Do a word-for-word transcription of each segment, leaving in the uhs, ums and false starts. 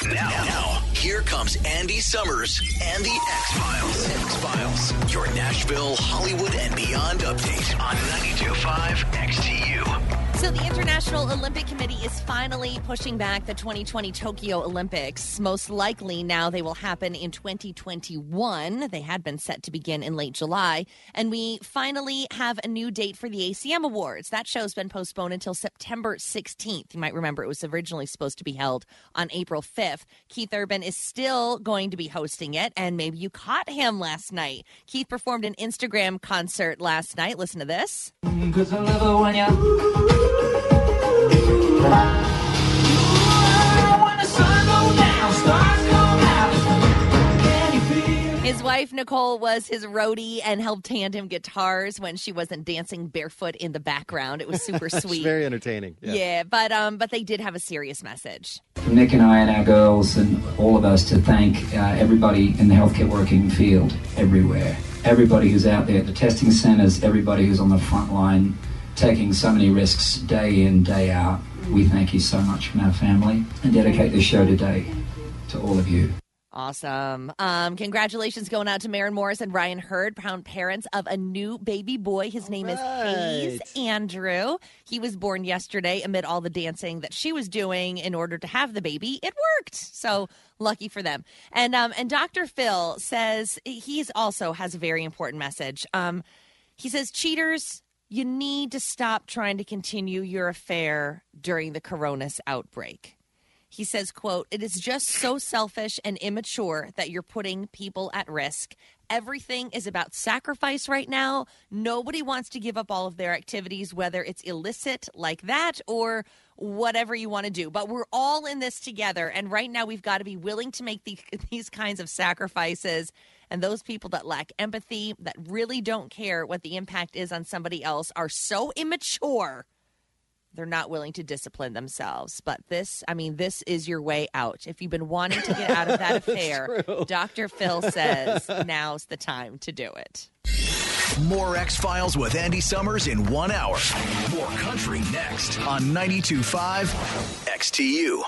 Now, now, here comes Andy Summers and the X-Files. X-Files, your Nashville, Hollywood, and beyond update on ninety-two point five X T U. So the International Olympic Committee is finally pushing back the twenty twenty Tokyo Olympics. Most likely now they will happen in twenty twenty-one. They had been set to begin in late July. And we finally have a new date for the A C M Awards. That show's been postponed until September sixteenth. You might remember it was originally supposed to be held on April fifth. Keith Urban is still going to be hosting it, and maybe you caught him last night. Keith performed an Instagram concert last night. Listen to this. Cause I love it when you... His wife, Nicole, was his roadie and helped hand him guitars when she wasn't dancing barefoot in the background. It was super sweet. It's very entertaining. Yeah, yeah but um, but they did have a serious message. From Nick and I and our girls and all of us to thank uh, everybody in the healthcare working field everywhere. Everybody who's out there at the testing centers, everybody who's on the front line taking so many risks day in, day out. We thank you so much from our family and dedicate this show today to all of you. Awesome. Um, congratulations going out to Maren Morris and Ryan Hurd, proud parents of a new baby boy. His name right. is Hayes Andrew. He was born yesterday amid all the dancing that she was doing in order to have the baby. It worked. So lucky for them. And um, and Doctor Phil says he's also has a very important message. Um, he says, cheaters, you need to stop trying to continue your affair during the coronavirus outbreak. He says, quote, it is just so selfish and immature that you're putting people at risk. Everything is about sacrifice right now. Nobody wants to give up all of their activities, whether it's illicit like that or whatever you want to do. But we're all in this together. And right now we've got to be willing to make the, these kinds of sacrifices. And those people that lack empathy, that really don't care what the impact is on somebody else, are so immature. They're not willing to discipline themselves. But this, I mean, this is your way out. If you've been wanting to get out of that affair, Doctor Phil says now's the time to do it. More X-Files with Andy Summers in one hour. More country next on ninety-two point five X T U.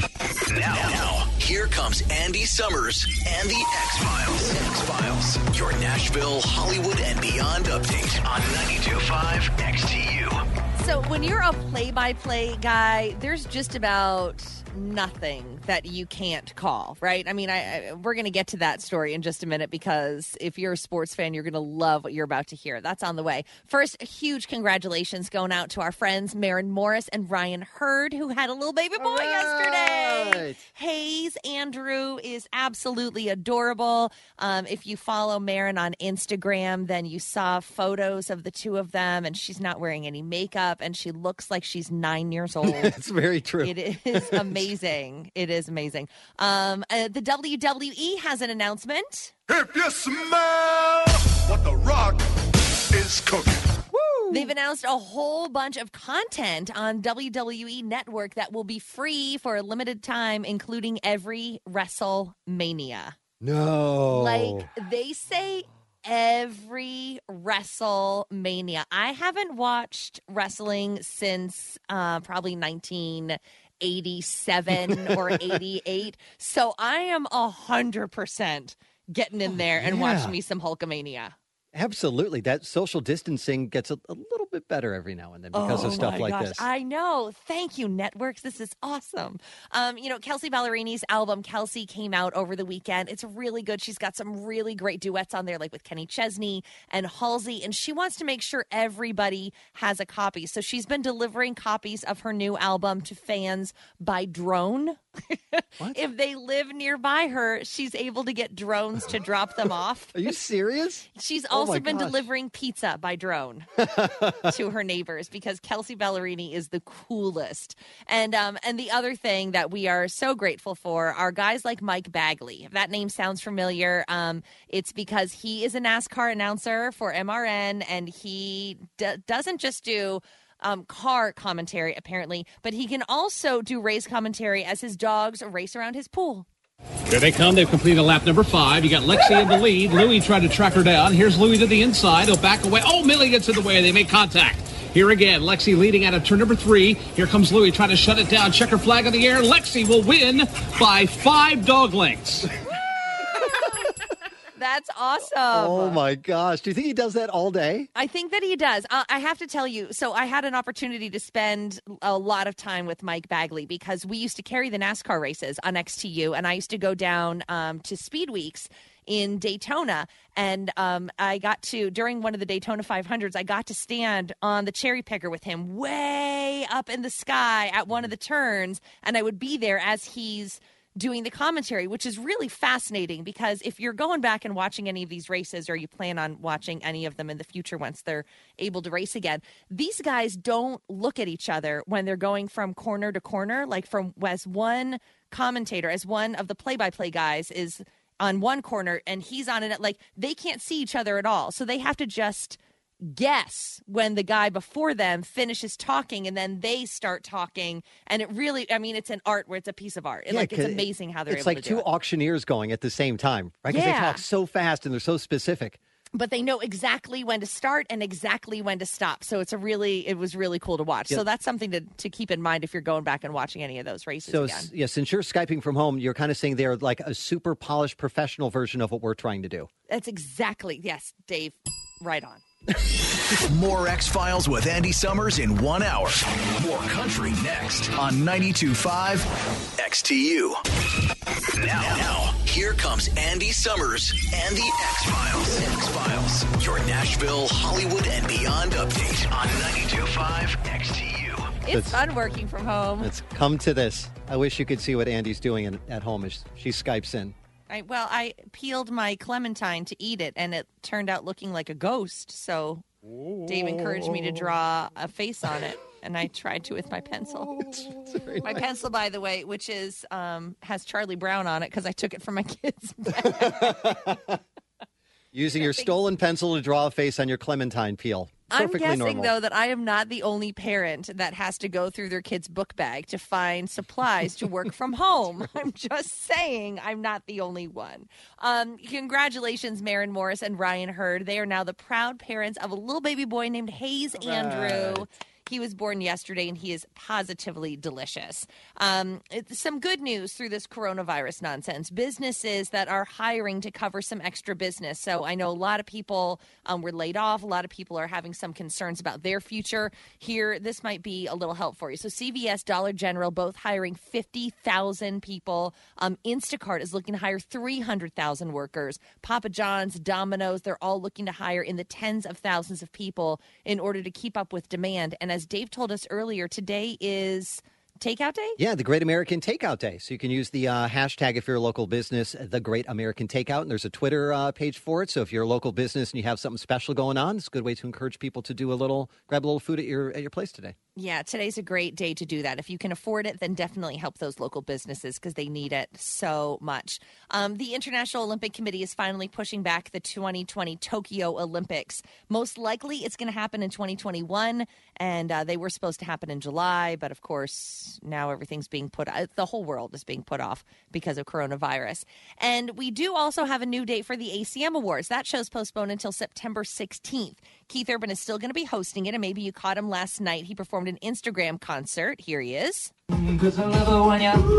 Now, now, here comes Andy Summers and the X-Files. X-Files, your Nashville, Hollywood, and beyond update on ninety-two point five X T U. So when you're a play-by-play guy, there's just about nothing that you can't call, right? I mean, I, I we're going to get to that story in just a minute because if you're a sports fan, you're going to love what you're about to hear. That's on the way. First, a huge congratulations going out to our friends Maren Morris and Ryan Hurd, who had a little baby boy right. yesterday. Hayes Andrew is absolutely adorable. Um, if you follow Maren on Instagram, then you saw photos of the two of them, and she's not wearing any makeup, and she looks like she's nine years old. It's very true. It is amazing. Amazing. It is amazing. Um, uh, the W W E has an announcement. If you smell what The Rock is cooking. Woo! They've announced a whole bunch of content on W W E Network that will be free for a limited time, including every WrestleMania. No. Like, they say every WrestleMania. I haven't watched wrestling since uh, probably nineteen eighty-seven or eighty-eight. So I am a hundred percent getting in there and yeah. watching me some Hulkamania. Absolutely. That social distancing gets a, a little bit better every now and then because oh of stuff my like gosh. this. I know. Thank you, networks. This is awesome. Um, you know, Kelsey Ballerini's album, Kelsey, came out over the weekend. It's really good. She's got some really great duets on there, like with Kenny Chesney and Halsey, and she wants to make sure everybody has a copy. So she's been delivering copies of her new album to fans by drone. If they live nearby her, she's able to get drones to drop them off. Are you serious? She's Oh also my been gosh. delivering pizza by drone to her neighbors because Kelsey Ballerini is the coolest. And um, and the other thing that we are so grateful for are guys like Mike Bagley. If that name sounds familiar, um, it's because he is a NASCAR announcer for M R N, and he d- doesn't just do Um, car commentary, apparently, but he can also do race commentary as his dogs race around his pool. Here they come. They've completed lap number five. You got Lexi in the lead. Louie tried to track her down. Here's Louie to the inside. He'll back away. Oh, Millie gets in the way. They make contact. Here again, Lexi leading out of turn number three. Here comes Louie trying to shut it down. Checker flag in the air. Lexi will win by five dog lengths. That's awesome. Oh, my gosh. Do you think he does that all day? I think that he does. Uh, I have to tell you, so I had an opportunity to spend a lot of time with Mike Bagley because we used to carry the NASCAR races on X T U, and I used to go down um, to Speed Weeks in Daytona, and um, I got to, during one of the Daytona five hundreds, I got to stand on the cherry picker with him way up in the sky at one of the turns, and I would be there as he's doing the commentary, which is really fascinating because if you're going back and watching any of these races or you plan on watching any of them in the future once they're able to race again, these guys don't look at each other when they're going from corner to corner, like from as one commentator, as one of the play-by-play guys is on one corner and he's on it, like they can't see each other at all. So they have to just guess when the guy before them finishes talking and then they start talking, and it really, I mean, it's an art where it's a piece of art. It, Yeah, like it's 'cause amazing how they're It's able like to do two it. auctioneers going at the same time, right? Because Yeah. they talk so fast and they're so specific. But they know exactly when to start and exactly when to stop. So it's a really, it was really cool to watch. Yeah. So that's something to, to keep in mind if you're going back and watching any of those races So, again. s- yeah, since you're Skyping from home, you're kind of saying they're like a super polished professional version of what we're trying to do. That's exactly, yes, Dave, right on. More X-Files with Andy Summers in one hour. More country next on ninety-two point five X T U. Now, now, here comes Andy Summers and the X-Files. X-Files, your Nashville, Hollywood, and beyond update on ninety-two point five X T U. It's That's- fun working from home. Let's come to this. I wish you could see what Andy's doing in, at home as she Skypes in. I, well, I peeled my clementine to eat it, and it turned out looking like a ghost. So Dave encouraged me to draw a face on it, and I tried to with my pencil. My pencil, by the way, which is um, has Charlie Brown on it because I took it from my kids' bag. Using your stolen pencil to draw a face on your clementine peel. I'm Perfectly guessing, normal. though, that I am not the only parent that has to go through their kid's book bag to find supplies to work from home. I'm just saying I'm not the only one. Um, congratulations, Maren Morris and Ryan Hurd. They are now the proud parents of a little baby boy named Hayes Andrew. He was born yesterday, and he is positively delicious. Um, it's some good news through this coronavirus nonsense. Businesses that are hiring to cover some extra business. So I know a lot of people um, were laid off. A lot of people are having some concerns about their future. Here, this might be a little help for you. So C V S, Dollar General, both hiring fifty thousand people. Um, Instacart is looking to hire three hundred thousand workers. Papa John's, Domino's, they're all looking to hire in the tens of thousands of people in order to keep up with demand. And as Dave told us earlier, today is Takeout Day? Yeah, the Great American Takeout Day. So you can use the uh, hashtag if you're a local business, the Great American Takeout. And there's a Twitter uh, page for it. So if you're a local business and you have something special going on, it's a good way to encourage people to do a little, grab a little food at your at your place today. Yeah, today's a great day to do that. If you can afford it, then definitely help those local businesses because they need it so much. Um, the International Olympic Committee is finally pushing back the twenty twenty Tokyo Olympics. Most likely it's going to happen in twenty twenty-one, and uh, they were supposed to happen in July, but of course now everything's being put – the whole world is being put off because of coronavirus. And we do also have a new date for the A C M Awards. That show's postponed until September sixteenth. Keith Urban is still going to be hosting it, and maybe you caught him last night. He performed an Instagram concert. Here he is. Cause I love it when you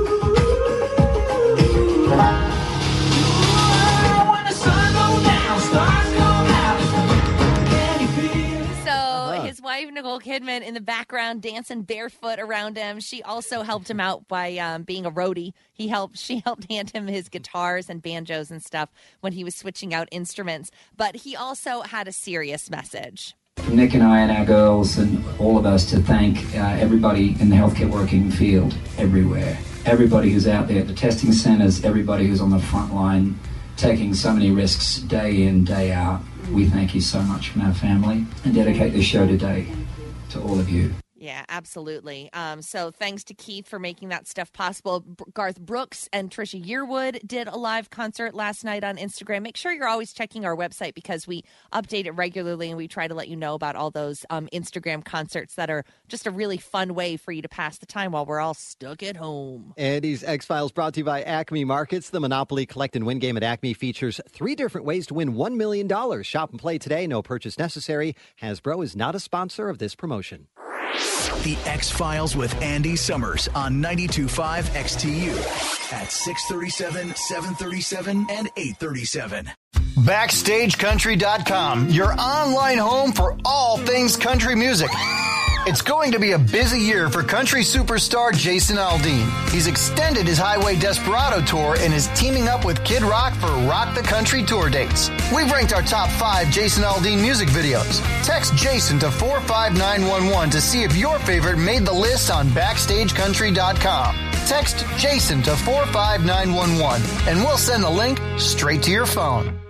when the sun goes down, stars come out. Can you feel it? So his wife, Nicole Kidman, in the background dancing barefoot around him. She also helped him out by um, being a roadie. He helped. She helped hand him his guitars and banjos and stuff when he was switching out instruments. But he also had a serious message. From Nick and I and our girls and all of us to thank uh, everybody in the healthcare working field everywhere. Everybody who's out there at the testing centers, everybody who's on the front line taking so many risks day in, day out. We thank you so much from our family and dedicate this show today to all of you. Yeah. Yeah, absolutely. Um, so thanks to Keith for making that stuff possible. B- Garth Brooks and Trisha Yearwood did a live concert last night on Instagram. Make sure you're always checking our website because we update it regularly and we try to let you know about all those um, Instagram concerts that are just a really fun way for you to pass the time while we're all stuck at home. Andy's X-Files brought to you by Acme Markets. The Monopoly Collect and Win game at Acme features three different ways to win one million dollars. Shop and play today. No purchase necessary. Hasbro is not a sponsor of this promotion. The X-Files with Andy Summers on ninety-two point five X T U at six thirty-seven, seven thirty-seven, and eight thirty-seven. Backstage Country dot com, your online home for all things country music. It's going to be a busy year for country superstar Jason Aldean. He's extended his Highway Desperado tour and is teaming up with Kid Rock for Rock the Country tour dates. We've ranked our top five Jason Aldean music videos. Text Jason to four five nine one one to see if your favorite made the list on Backstage Country dot com. Text Jason to four five nine one one and we'll send the link straight to your phone.